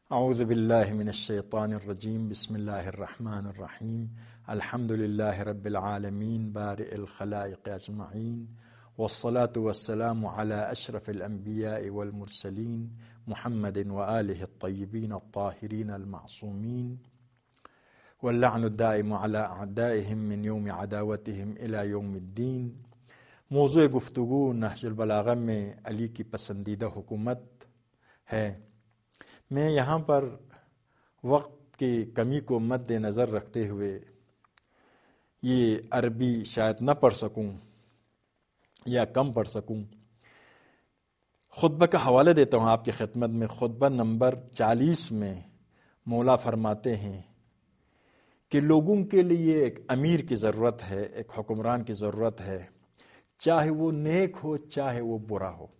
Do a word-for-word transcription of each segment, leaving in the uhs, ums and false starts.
اعوذ باللہ من الشیطان الرجیم بسم اللہ الرحمن الرحیم الحمد للہ رب العالمین بارئ الخلائق اجمعین والصلاة والسلام علی اشرف الانبیاء والمرسلین محمد وآلہ الطیبین الطاہرین المعصومین واللعن الدائم علی اعدائهم من یوم عداوتهم الى یوم الدین۔ موضوع گفتگو نہج البلاغہ میں علی کی پسندیدہ حکومت ہے۔ میں یہاں پر وقت کی کمی کو مد نظر رکھتے ہوئے یہ عربی شاید نہ پڑھ سکوں یا کم پڑھ سکوں، خطبہ کا حوالہ دیتا ہوں آپ کی خدمت میں۔ خطبہ نمبر چالیس میں مولا فرماتے ہیں کہ لوگوں کے لیے ایک امیر کی ضرورت ہے، ایک حکمران کی ضرورت ہے، چاہے وہ نیک ہو چاہے وہ برا ہو،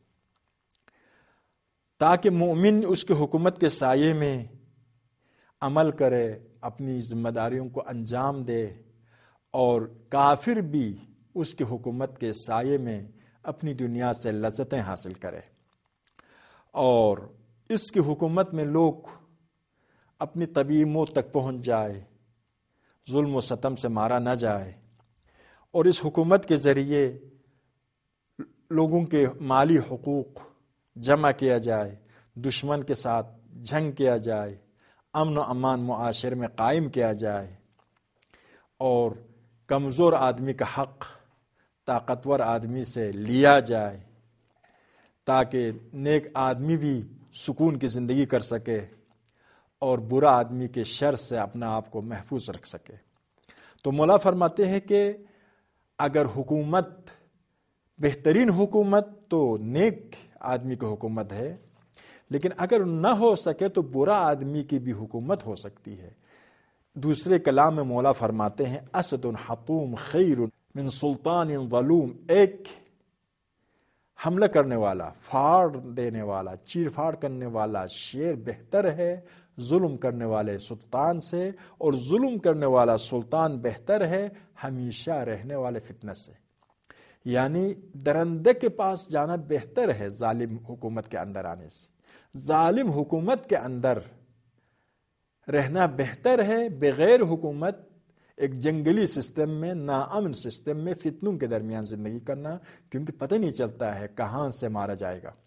تاکہ مومن اس کے حکومت کے سائے میں عمل کرے، اپنی ذمہ داریوں کو انجام دے، اور کافر بھی اس کی حکومت کے سائے میں اپنی دنیا سے لذتیں حاصل کرے، اور اس کی حکومت میں لوگ اپنی طبیعی موت تک پہنچ جائے، ظلم و ستم سے مارا نہ جائے، اور اس حکومت کے ذریعے لوگوں کے مالی حقوق جمع کیا جائے، دشمن کے ساتھ جنگ کیا جائے، امن و امان معاشرے میں قائم کیا جائے، اور کمزور آدمی کا حق طاقتور آدمی سے لیا جائے، تاکہ نیک آدمی بھی سکون کی زندگی کر سکے اور برا آدمی کے شر سے اپنا آپ کو محفوظ رکھ سکے۔ تو مولا فرماتے ہیں کہ اگر حکومت بہترین حکومت تو نیک آدمی کی حکومت ہے، لیکن اگر نہ ہو سکے تو برا آدمی کی بھی حکومت ہو سکتی ہے۔ دوسرے کلام میں مولا فرماتے ہیں اسد حطوم خیر من سلطان ظلوم، ایک حملہ کرنے والا، پھاڑ دینے والا، چیر پھاڑ کرنے والا شیر بہتر ہے ظلم کرنے والے سلطان سے، اور ظلم کرنے والا سلطان بہتر ہے ہمیشہ رہنے والے فتنہ سے۔ یعنی درندے کے پاس جانا بہتر ہے ظالم حکومت کے اندر آنے سے، ظالم حکومت کے اندر رہنا بہتر ہے بغیر حکومت ایک جنگلی سسٹم میں، ناامن سسٹم میں فتنوں کے درمیان زندگی کرنا، کیونکہ پتہ نہیں چلتا ہے کہاں سے مارا جائے گا۔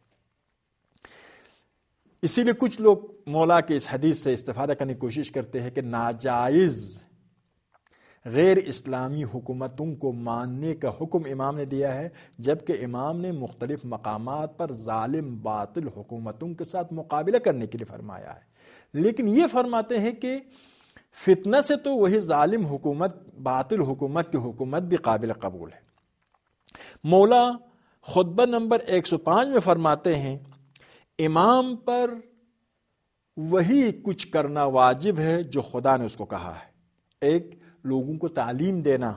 اسی لیے کچھ لوگ مولا کے اس حدیث سے استفادہ کرنے کی کوشش کرتے ہیں کہ ناجائز غیر اسلامی حکومتوں کو ماننے کا حکم امام نے دیا ہے، جبکہ امام نے مختلف مقامات پر ظالم باطل حکومتوں کے ساتھ مقابلہ کرنے کے لیے فرمایا ہے، لیکن یہ فرماتے ہیں کہ فتنہ سے تو وہی ظالم حکومت، باطل حکومت کی حکومت بھی قابل قبول ہے۔ مولا خطبہ نمبر ایک سو پانچ میں فرماتے ہیں امام پر وہی کچھ کرنا واجب ہے جو خدا نے اس کو کہا ہے۔ ایک، لوگوں کو تعلیم دینا،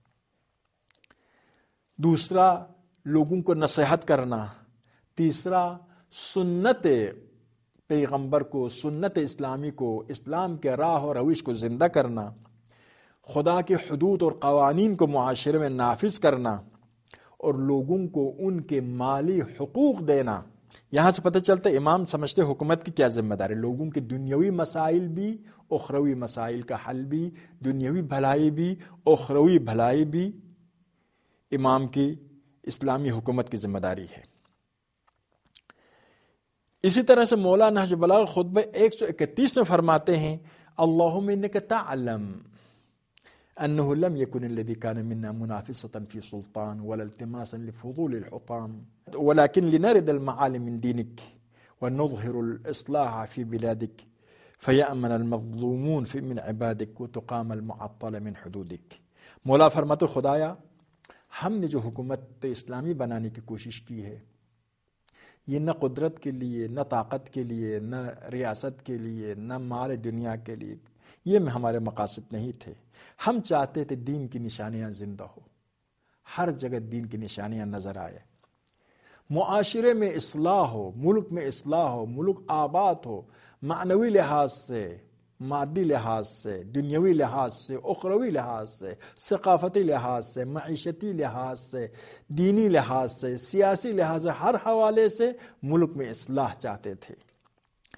دوسرا لوگوں کو نصیحت کرنا، تیسرا سنت پیغمبر کو، سنت اسلامی کو، اسلام کے راہ اور روش کو زندہ کرنا، خدا کے حدود اور قوانین کو معاشرے میں نافذ کرنا، اور لوگوں کو ان کے مالی حقوق دینا۔ یہاں سے پتہ چلتا ہے امام سمجھتے حکومت کی کیا ذمہ داری، لوگوں کے دنیاوی مسائل بھی، اخروی مسائل کا حل بھی، دنیاوی بھلائی بھی، اخروی بھلائی بھی امام کی اسلامی حکومت کی ذمہ داری ہے۔ اسی طرح سے مولا نہج البلاغہ خطبہ ایک سو اکتیس میں فرماتے ہیں اللہم انک تعلم انه لم يكن الذي كان منا منافسة في سلطان ولا التماسا لفضول الحطام ولكن لنرد المعالم من دينك ونظهر الإصلاح في بلادك فيأمن المظلومون في من عبادك وتقام المعطل من حدودك۔ مولا فرماتے خدایا ہم نے جو حکومت اسلامی بنانے کی کوشش کی ہے، یہ نہ قدرت کے لیے، نہ طاقت کے لیے، نہ ریاست کے لیے، نہ مال دنیا کے لیے، یہ ہمارے مقاصد نہیں تھے۔ ہم چاہتے تھے دین کی نشانیاں زندہ ہو، ہر جگہ دین کی نشانیاں نظر آئے، معاشرے میں اصلاح ہو، ملک میں اصلاح ہو، ملک آباد ہو، معنوی لحاظ سے، مادی لحاظ سے، دنیاوی لحاظ سے، اخروی لحاظ سے، ثقافتی لحاظ سے، معیشتی لحاظ سے، دینی لحاظ سے، سیاسی لحاظ سے، ہر حوالے سے ملک میں اصلاح چاہتے تھے۔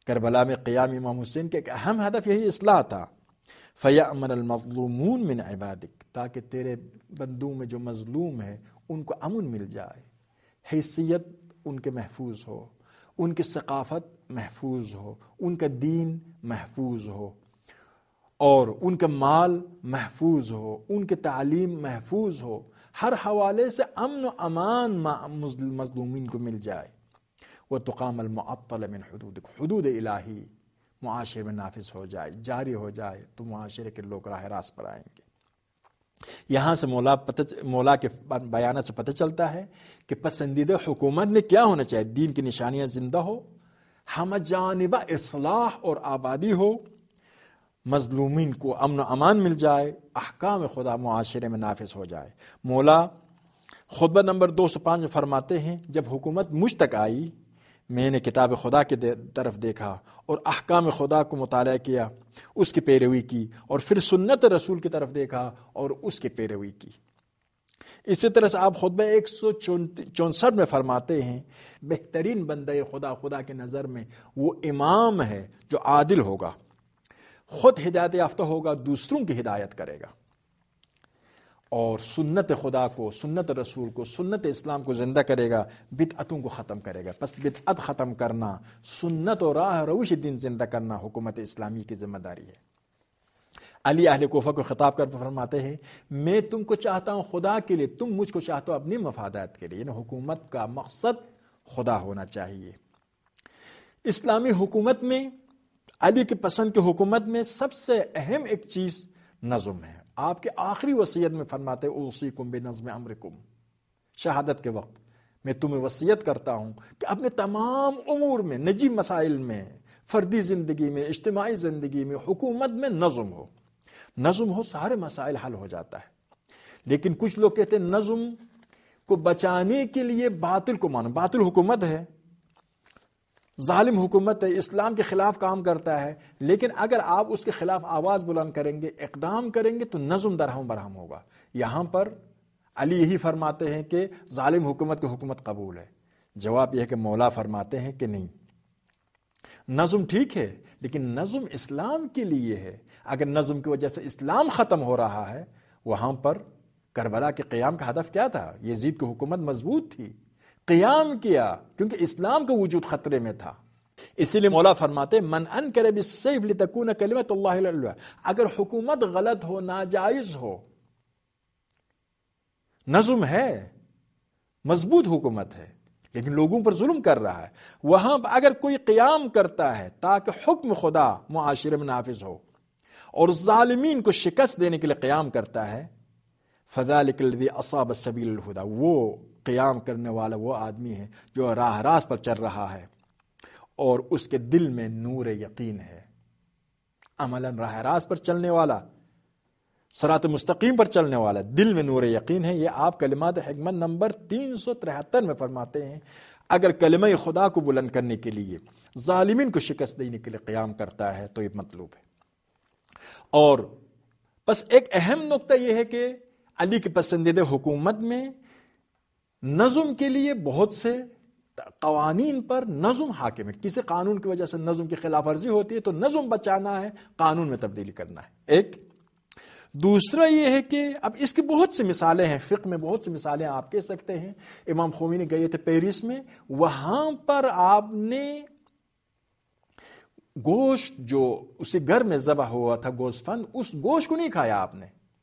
کربلا میں قیام امام حسین کا ایک اہم ہدف یہی اصلاح تھا. فَيَأْمَنَ الْمَظْلُومُونَ مِنْ عِبَادِكَ، تاکہ تیرے بندوں میں جو مظلوم ہے ان کو امن مل جائے، حیثیت ان کے محفوظ ہو، ان کی ثقافت محفوظ ہو، ان کا دین محفوظ ہو، اور ان کا مال محفوظ ہو، ان کی تعلیم محفوظ ہو، ہر حوالے سے امن و امان مظلومین کو مل جائے. وَتُقَامَ الْمُعَطَّلَ مِنْ حُدُودِكَ، حدود الہی معاشرے میں نافذ ہو جائے، جاری ہو جائے، تو معاشرے کے لوگ راہ راست پر آئیں گے. یہاں سے مولا پتہ مولا کے بیانات سے پتہ چلتا ہے کہ پسندیدہ حکومت میں کیا ہونا چاہیے. دین کی نشانیاں زندہ ہو، ہم جانبہ اصلاح اور آبادی ہو، مظلومین کو امن و امان مل جائے، احکام خدا معاشرے میں نافذ ہو جائے. مولا خطبہ نمبر دو سو پانچ میں فرماتے ہیں، جب حکومت مجھ تک آئی میں نے کتاب خدا کی طرف دیکھا اور احکام خدا کو مطالعہ کیا، اس کی پیروی کی، اور پھر سنت رسول کی طرف دیکھا اور اس کی پیروی کی. اسی طرح سے آپ خطبہ ایک سو چونسٹھ میں فرماتے ہیں، بہترین بندہ خدا خدا کی نظر میں وہ امام ہے جو عادل ہوگا، خود ہدایت یافتہ ہوگا، دوسروں کی ہدایت کرے گا، اور سنت خدا کو، سنت رسول کو، سنت اسلام کو زندہ کرے گا، بدعتوں کو ختم کرے گا. پس بدعت ختم کرنا، سنت اور راہ روش دین زندہ کرنا حکومت اسلامی کی ذمہ داری ہے. علی اہل کوفہ کو خطاب کر فرماتے ہیں، میں تم کو چاہتا ہوں خدا کے لیے، تم مجھ کو چاہتے ہو اپنی مفادات کے لیے. یعنی حکومت کا مقصد خدا ہونا چاہیے. اسلامی حکومت میں، علی کی پسند کی حکومت میں سب سے اہم ایک چیز نظم ہے. آپ کے آخری وصیت میں فرماتے اوصیکم بنظم امرکم، شہادت کے وقت میں تمہیں وصیت کرتا ہوں کہ اپنے تمام امور میں، نجی مسائل میں، فردی زندگی میں، اجتماعی زندگی میں، حکومت میں نظم ہو. نظم ہو، سارے مسائل حل ہو جاتا ہے. لیکن کچھ لوگ کہتے ہیں نظم کو بچانے کے لیے باطل کو مانو. باطل حکومت ہے، ظالم حکومت ہے، اسلام کے خلاف کام کرتا ہے، لیکن اگر آپ اس کے خلاف آواز بلند کریں گے، اقدام کریں گے تو نظم درہم برہم ہوگا. یہاں پر علی یہی فرماتے ہیں کہ ظالم حکومت کی حکومت قبول ہے. جواب یہ ہے کہ مولا فرماتے ہیں کہ نہیں، نظم ٹھیک ہے لیکن نظم اسلام کے لیے ہے. اگر نظم کی وجہ سے اسلام ختم ہو رہا ہے، وہاں پر کربلا کے قیام کا ہدف کیا تھا؟ یزید کی حکومت مضبوط تھی، قیام کیا کیونکہ اسلام کا وجود خطرے میں تھا. اسی لیے مولا فرماتے من انکر بالسیف لتکون کلمۃ اللہ العلیٰ، اگر حکومت غلط ہو، ناجائز ہو، نظم ہے، مضبوط حکومت ہے لیکن لوگوں پر ظلم کر رہا ہے، وہاں اگر کوئی قیام کرتا ہے تاکہ حکم خدا معاشرے میں نافذ ہو اور ظالمین کو شکست دینے کے لیے قیام کرتا ہے، فذلک الذی اصاب سبیل الہدی، وہ قیام کرنے والا وہ آدمی ہے جو راہ راست پر چل رہا ہے اور اس کے دل میں نور یقین ہے. عملاً راہ راست پر چلنے والا، صراط مستقیم پر چلنے والا، دل میں نور یقین ہے. یہ آپ کلمات حکمت نمبر تین سو ترہتر میں فرماتے ہیں، اگر کلمہ خدا کو بلند کرنے کے لیے ظالمین کو شکست دینے کے لیے قیام کرتا ہے تو یہ مطلوب ہے. اور بس ایک اہم نقطہ یہ ہے کہ علی کی پسندیدہ حکومت میں نظم کے لیے بہت سے قوانین پر نظم حاکم ہے. کسی قانون کی وجہ سے نظم کی خلاف ورزی ہوتی ہے تو نظم بچانا ہے، قانون میں تبدیلی کرنا ہے. ایک دوسرا یہ ہے کہ اب اس کی بہت سی مثالیں ہیں، فقہ میں بہت سی مثالیں آپ کہہ سکتے ہیں. امام خمینی گئے تھے پیرس میں، وہاں پر آپ نے گوشت جو اسی گھر میں ذبح ہوا تھا، گوشت فند، اس گوشت کو نہیں کھایا آپ نے.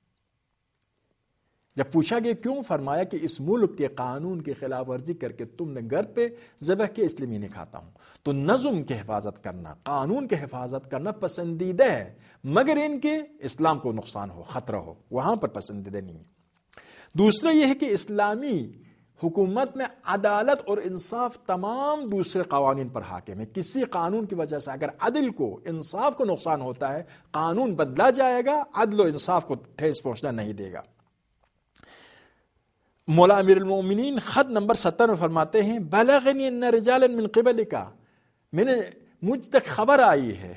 جب پوچھا گیا کیوں، فرمایا کہ اس ملک کے قانون کی خلاف ورزی کر کے تم نے گھر پہ ذبح کیا، اس لیے میں نہیں کھاتا ہوں. تو نظم کی حفاظت کرنا، قانون کی حفاظت کرنا پسندیدہ ہے، مگر ان کے اسلام کو نقصان ہو، خطرہ ہو، وہاں پر پسندیدہ نہیں ہے. دوسرا یہ ہے کہ اسلامی حکومت میں عدالت اور انصاف تمام دوسرے قوانین پر حاکم ہے. کسی قانون کی وجہ سے اگر عدل کو، انصاف کو نقصان ہوتا ہے، قانون بدلا جائے گا، عدل و انصاف کو ٹھیس پہنچنا نہیں دے گا. مولا امیر المومنین خط نمبر ستر میں فرماتے ہیں، بلغنی ان رجالا من قبلک، میں نے مجھ تک خبر آئی ہے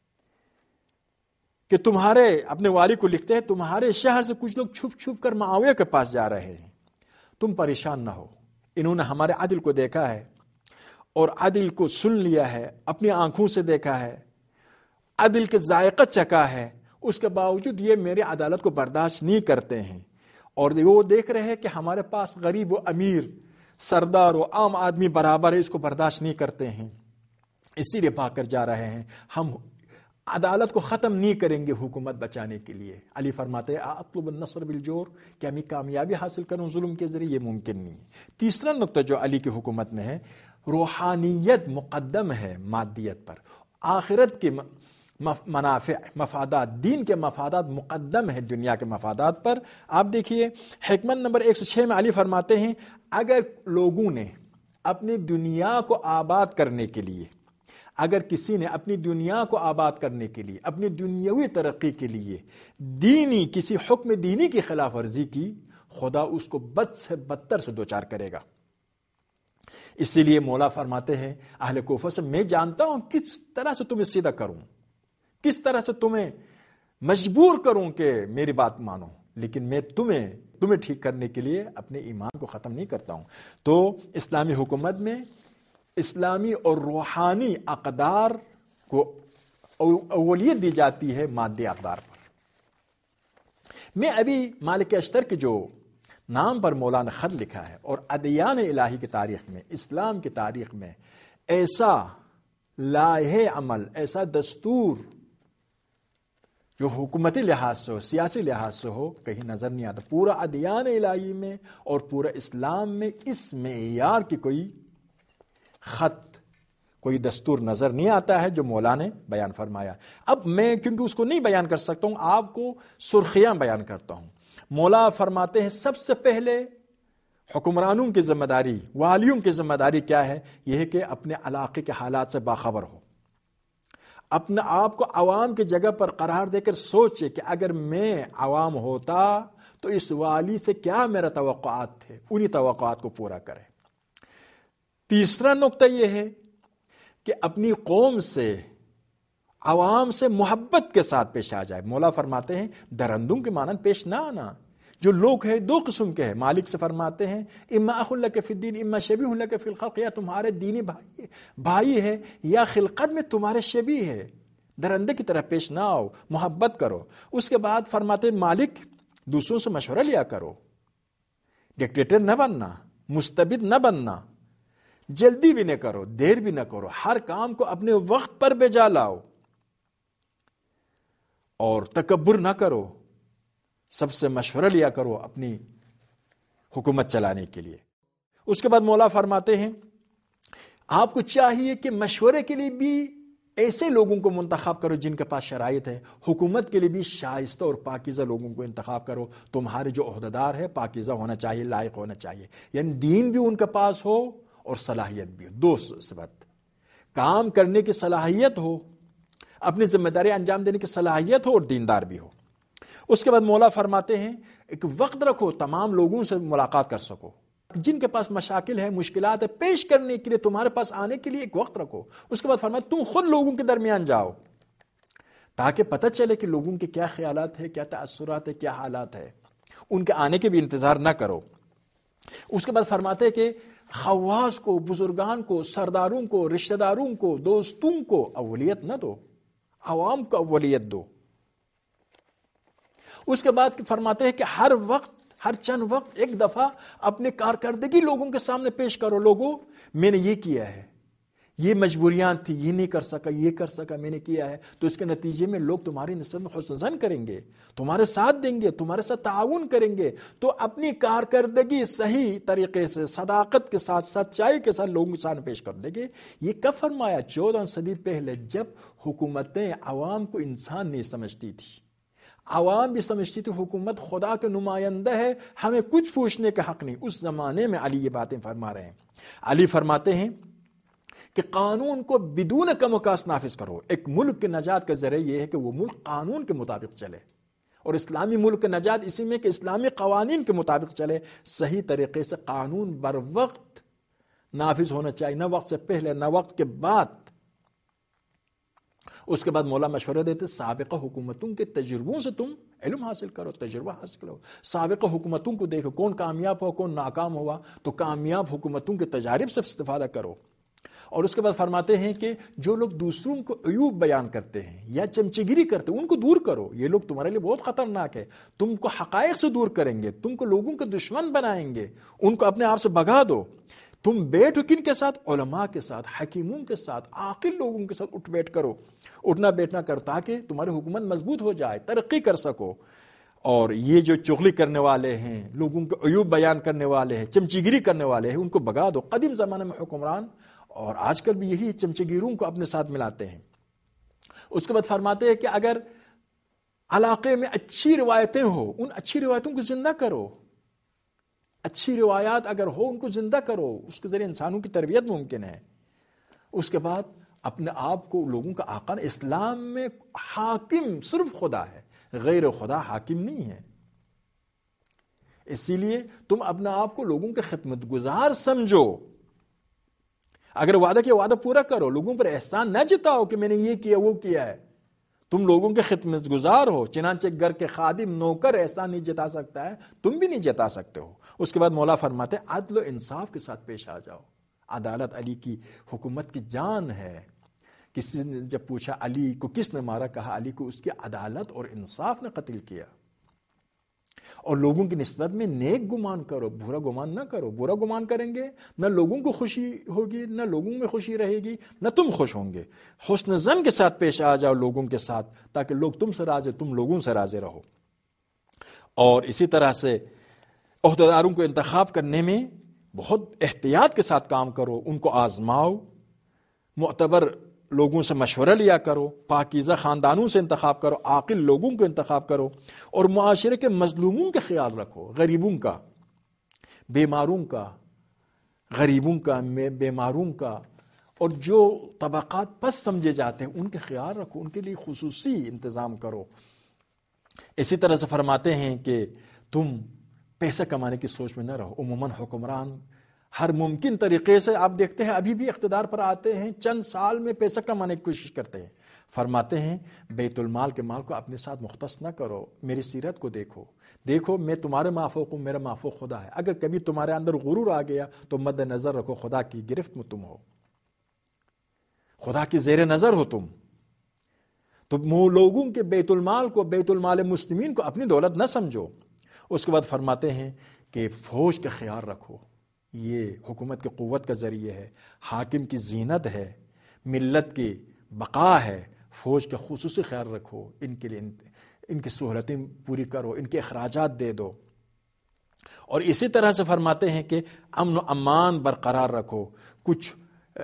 کہ تمہارے، اپنے والی کو لکھتے ہیں، تمہارے شہر سے کچھ لوگ چھپ چھپ کر معاویہ کے پاس جا رہے ہیں، تم پریشان نہ ہو، انہوں نے ہمارے عدل کو دیکھا ہے اور عدل کو سن لیا ہے، اپنی آنکھوں سے دیکھا ہے، عدل کے ذائقہ چکھا ہے، اس کے باوجود یہ میری عدالت کو برداشت نہیں کرتے ہیں، اور وہ دیکھ رہے ہیں کہ ہمارے پاس غریب و امیر، سردار و عام آدمی برابر ہے، اس کو برداشت نہیں کرتے ہیں، اسی لیے بھاگ کر جا رہے ہیں، ہم عدالت کو ختم نہیں کریں گے حکومت بچانے کے لیے۔ علی فرماتے ہیں اطلب النصر بالجور، کہ میں کامیابی حاصل کروں ظلم کے ذریعے، یہ ممکن نہیں ہے۔ تیسرا نقطہ جو علی کی حکومت میں ہے، روحانیت مقدم ہے مادیت پر، آخرت کے منافع مفادات، دین کے مفادات مقدم ہے دنیا کے مفادات پر۔ آپ دیکھیے حکمت نمبر ایک سو چھ میں علی فرماتے ہیں اگر لوگوں نے اپنی دنیا کو آباد کرنے کے لیے، اگر کسی نے اپنی دنیا کو آباد کرنے کے لیے، اپنی دنیاوی ترقی کے لیے دینی کسی حکم دینی کی خلاف ورزی کی، خدا اس کو بد سے بدتر سے دوچار کرے گا۔ اسی لیے مولا فرماتے ہیں اہل کوفہ سے، میں جانتا ہوں کس طرح سے تمہیں سیدھا کروں، کس طرح سے تمہیں مجبور کروں کہ میری بات مانو، لیکن میں تمہیں تمہیں ٹھیک کرنے کے لیے اپنے ایمان کو ختم نہیں کرتا ہوں۔ تو اسلامی حکومت میں اسلامی اور روحانی اقدار کو اولویت دی جاتی ہے مادی اقدار پر۔ میں ابھی مالک اشتر کے جو نام پر مولا نے خط لکھا ہے، اور ادیان الہی کی تاریخ میں، اسلام کی تاریخ میں ایسا لائحہ عمل، ایسا دستور جو حکومتی لحاظ سے ہو، سیاسی لحاظ سے ہو، کہیں نظر نہیں آتا۔ پورا ادیان الہی میں اور پورا اسلام میں اس معیار کی کوئی خط، کوئی دستور نظر نہیں آتا ہے جو مولا نے بیان فرمایا۔ اب میں کیونکہ اس کو نہیں بیان کر سکتا ہوں، آپ کو سرخیاں بیان کرتا ہوں۔ مولا فرماتے ہیں سب سے پہلے حکمرانوں کی ذمہ داری، والیوں کی ذمہ داری کیا ہے؟ یہ ہے کہ اپنے علاقے کے حالات سے باخبر ہو، اپنے آپ کو عوام کی جگہ پر قرار دے کر سوچے کہ اگر میں عوام ہوتا تو اس والی سے کیا میرا توقعات تھے، انہی توقعات کو پورا کرے۔ تیسرا نقطہ یہ ہے کہ اپنی قوم سے، عوام سے محبت کے ساتھ پیش آ جائے۔ مولا فرماتے ہیں درندوں کے مانند پیش نہ آنا۔ جو لوگ ہیں دو قسم کے ہیں، مالک سے فرماتے ہیں اما اخ لک فی الدین اما شبیہ لک فی الخلق، یا تمہارے دینی بھائی بھائی ہے یا خلقت میں تمہارے شبیہ ہے، درندے کی طرح پیش نہ آؤ، محبت کرو۔ اس کے بعد فرماتے ہیں مالک دوسروں سے مشورہ لیا کرو، ڈکٹیٹر نہ بننا، مستبد نہ بننا، جلدی بھی نہ کرو، دیر بھی نہ کرو، ہر کام کو اپنے وقت پر بجا لاؤ اور تکبر نہ کرو، سب سے مشورہ لیا کرو اپنی حکومت چلانے کے لیے۔ اس کے بعد مولا فرماتے ہیں آپ کو چاہیے کہ مشورے کے لیے بھی ایسے لوگوں کو منتخب کرو جن کے پاس شرائط ہے، حکومت کے لیے بھی شائستہ اور پاکیزہ لوگوں کو انتخاب کرو۔ تمہارے جو عہدیدار ہے پاکیزہ ہونا چاہیے، لائق ہونا چاہیے، یعنی دین بھی ان کے پاس ہو اور صلاحیت بھی ہو، دو صفت، کام کرنے کی صلاحیت ہو، اپنی ذمہ داری انجام دینے کی صلاحیت ہو، اور دیندار بھی ہو۔ اس کے بعد مولا فرماتے ہیں ایک وقت رکھو تمام لوگوں سے ملاقات کر سکو، جن کے پاس مشاکل ہے، مشکلات ہے، پیش کرنے کے لیے تمہارے پاس آنے کے لیے ایک وقت رکھو۔ اس کے بعد فرمایا تم خود لوگوں کے درمیان جاؤ تاکہ پتہ چلے کہ لوگوں کے کیا خیالات ہے، کیا تاثرات ہے، کیا حالات ہے، ان کے آنے کے بھی انتظار نہ کرو۔ اس کے بعد فرماتے ہیں کہ خواص کو، بزرگان کو، سرداروں کو، رشتہ داروں کو، دوستوں کو اولویت نہ دو، عوام کو اولویت دو۔ اس کے بعد فرماتے ہیں کہ ہر وقت، ہر چند وقت ایک دفعہ اپنے کارکردگی لوگوں کے سامنے پیش کرو، لوگوں میں نے یہ کیا ہے، یہ مجبوریاں تھی، یہ نہیں کر سکا، یہ کر سکا، میں نے کیا ہے، تو اس کے نتیجے میں لوگ تمہاری نسبت میں حسن ظن کریں گے، تمہارے ساتھ دیں گے، تمہارے ساتھ تعاون کریں گے۔ تو اپنی کارکردگی صحیح طریقے سے، صداقت کے ساتھ، سچائی کے ساتھ لوگوں کے سامنے پیش کر دیں گے۔ یہ کب فرمایا؟ چودہ صدی پہلے، جب حکومتیں عوام کو انسان نہیں سمجھتی تھی، عوام بھی سمجھتی تھی حکومت خدا کے نمائندہ ہے، ہمیں کچھ پوچھنے کا حق نہیں۔ اس زمانے میں علی یہ باتیں فرما رہے ہیں۔ علی فرماتے ہیں کہ قانون کو بدون کم و کاس نافذ کرو۔ ایک ملک کے نجات کا ذریعہ یہ ہے کہ وہ ملک قانون کے مطابق چلے، اور اسلامی ملک کے نجات اسی میں کہ اسلامی قوانین کے مطابق چلے، صحیح طریقے سے قانون بر وقت نافذ ہونا چاہیے، نہ وقت سے پہلے نہ وقت کے بعد۔ اس کے بعد مولا مشورہ دیتے سابقہ حکومتوں کے تجربوں سے تم علم حاصل کرو، تجربہ حاصل کرو، سابقہ حکومتوں کو دیکھو، کون کامیاب ہوا، کون ناکام ہوا، تو کامیاب حکومتوں کے تجارب سے استفادہ کرو۔ اور اس کے بعد فرماتے ہیں کہ جو لوگ دوسروں کو عیوب بیان کرتے ہیں یا چمچگیری کرتے ہیں ان کو دور کرو، یہ لوگ تمہارے لیے بہت خطرناک ہے، تم کو حقائق سے دور کریں گے، تم کو لوگوں کے دشمن بنائیں گے، ان کو اپنے آپ سے بھگا دو۔ تم بیٹھو کن کے ساتھ؟ علماء کے ساتھ، حکیموں کے ساتھ، عاقل لوگوں کے ساتھ اٹھ بیٹھ کرو، اٹھنا بیٹھنا کرو، تاکہ تمہاری حکومت مضبوط ہو جائے، ترقی کر سکو۔ اور یہ جو چغلی کرنے والے ہیں، لوگوں کے عیوب بیان کرنے والے ہیں، چمچگیری کرنے والے ہیں، ان کو بھگا دو۔ قدیم زمانے میں حکمران اور آج کل بھی یہی چمچگیروں کو اپنے ساتھ ملاتے ہیں۔ اس کے بعد فرماتے ہیں کہ اگر علاقے میں اچھی روایتیں ہو، ان اچھی روایتوں کو زندہ کرو، اچھی روایات اگر ہو ان کو زندہ کرو، اس کے ذریعے انسانوں کی تربیت ممکن ہے۔ اس کے بعد اپنے آپ کو لوگوں کا آقا، اسلام میں حاکم صرف خدا ہے، غیر خدا حاکم نہیں ہے، اسی لیے تم اپنے آپ کو لوگوں کے خدمت گزار سمجھو۔ اگر وعدہ کیا وعدہ پورا کرو، لوگوں پر احسان نہ جتاؤ کہ میں نے یہ کیا وہ کیا ہے، تم لوگوں کے خدمت گزار ہو، چنانچہ گھر کے خادم نوکر احسان نہیں جتا سکتا ہے، تم بھی نہیں جتا سکتے ہو۔ اس کے بعد مولا فرماتے ہیں عدل و انصاف کے ساتھ پیش آ جاؤ۔ عدالت علی کی حکومت کی جان ہے۔ کسی نے جب پوچھا علی کو کس نے مارا، کہا علی کو اس کی عدالت اور انصاف نے قتل کیا۔ اور لوگوں کی نسبت میں نیک گمان کرو، برا گمان نہ کرو۔ برا گمان کریں گے نہ لوگوں کو خوشی ہوگی، نہ لوگوں میں خوشی رہے گی، نہ تم خوش ہوں گے۔ حسن ظن کے ساتھ پیش آ جاؤ لوگوں کے ساتھ، تاکہ لوگ تم سے راضی، تم لوگوں سے راضی رہو۔ اور اسی طرح سے عہدیداروں کو انتخاب کرنے میں بہت احتیاط کے ساتھ کام کرو، ان کو آزماؤ، معتبر لوگوں سے مشورہ لیا کرو، پاکیزہ خاندانوں سے انتخاب کرو، عاقل لوگوں کو انتخاب کرو، اور معاشرے کے مظلوموں کا خیال رکھو، غریبوں کا، بیماروں کا، غریبوں کا، بیماروں کا، اور جو طبقات پس سمجھے جاتے ہیں ان کے خیال رکھو، ان کے لیے خصوصی انتظام کرو۔ اسی طرح سے فرماتے ہیں کہ تم پیسہ کمانے کی سوچ میں نہ رہو۔ عموماً حکمران ہر ممکن طریقے سے، آپ دیکھتے ہیں ابھی بھی اقتدار پر آتے ہیں، چند سال میں پیسہ کمانے کی کوشش کرتے ہیں۔ فرماتے ہیں بیت المال کے مال کو اپنے ساتھ مختص نہ کرو، میری سیرت کو دیکھو، دیکھو میں تمہارے مافوق ہوں، میرا مافوق خدا ہے۔ اگر کبھی تمہارے اندر غرور آ گیا تو مد نظر رکھو، خدا کی گرفت میں تم ہو، خدا کی زیر نظر ہو تم۔ تو لوگوں کے بیت المال کو، بیت المال مسلمین کو اپنی دولت نہ سمجھو۔ اس کے بعد فرماتے ہیں کہ فوج کا خیال رکھو، یہ حکومت کی قوت کا ذریعہ ہے، حاکم کی زینت ہے، ملت کی بقا ہے۔ فوج کا خصوصی خیال رکھو، ان کے لیے ان کی سہولتیں پوری کرو، ان کے اخراجات دے دو۔ اور اسی طرح سے فرماتے ہیں کہ امن و امان برقرار رکھو، کچھ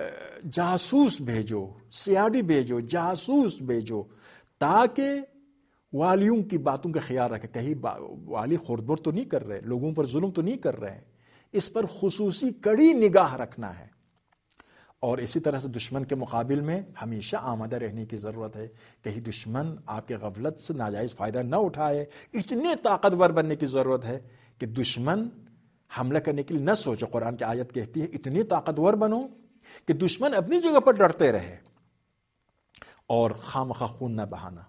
جاسوس بھیجو، سیاڈی بھیجو، جاسوس بھیجو، تاکہ والیوں کی باتوں کا خیال رکھے، کہیں والی خردبر تو نہیں کر رہے، لوگوں پر ظلم تو نہیں کر رہے، اس پر خصوصی کڑی نگاہ رکھنا ہے۔ اور اسی طرح سے دشمن کے مقابل میں ہمیشہ آمادہ رہنے کی ضرورت ہے، کہیں دشمن آپ کے غفلت سے ناجائز فائدہ نہ اٹھائے۔ اتنے طاقتور بننے کی ضرورت ہے کہ دشمن حملہ کرنے کے لیے نہ سوچے۔ قرآن کی آیت کہتی ہے اتنی طاقتور بنو کہ دشمن اپنی جگہ پر ڈرتے رہے، اور خامخواہ خون نہ بہانا،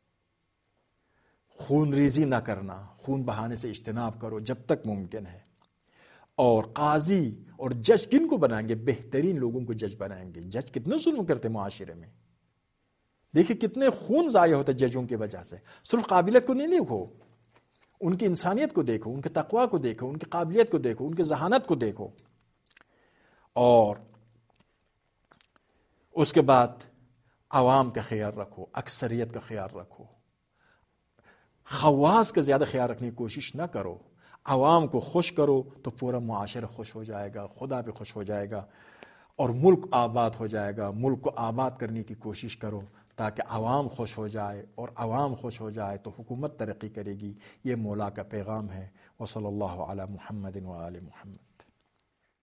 خون ریزی نہ کرنا، خون بہانے سے اجتناب کرو جب تک ممکن ہے۔ اور قاضی اور جج کن کو بنائیں گے؟ بہترین لوگوں کو جج بنائیں گے۔ جج کتنے ظلم کرتے معاشرے میں، دیکھیں کتنے خون ضائع ہوتے ججوں کی وجہ سے۔ صرف قابلیت کو نہیں دیکھو، ان کی انسانیت کو دیکھو، ان کے تقوی کو دیکھو، ان کی قابلیت کو دیکھو، ان کی ذہانت کو دیکھو۔ اور اس کے بعد عوام کا خیال رکھو، اکثریت کا خیال رکھو، خواص کا زیادہ خیال رکھنے کی کوشش نہ کرو۔ عوام کو خوش کرو تو پورا معاشرہ خوش ہو جائے گا، خدا بھی خوش ہو جائے گا، اور ملک آباد ہو جائے گا۔ ملک کو آباد کرنے کی کوشش کرو تاکہ عوام خوش ہو جائے، اور عوام خوش ہو جائے تو حکومت ترقی کرے گی۔ یہ مولا کا پیغام ہے۔ وصلی اللہ علی محمد و آل محمد۔